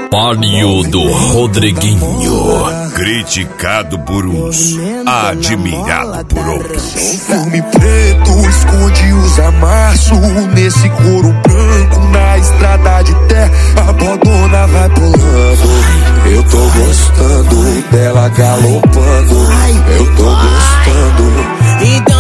Trabalho do Rodriguinho. Criticado por uns, admirado por outros. Uniforme preto esconde os amassos. Nesse couro branco na estrada de terra, a bodona vai pulando. Eu tô gostando dela galopando. Eu tô gostando. Então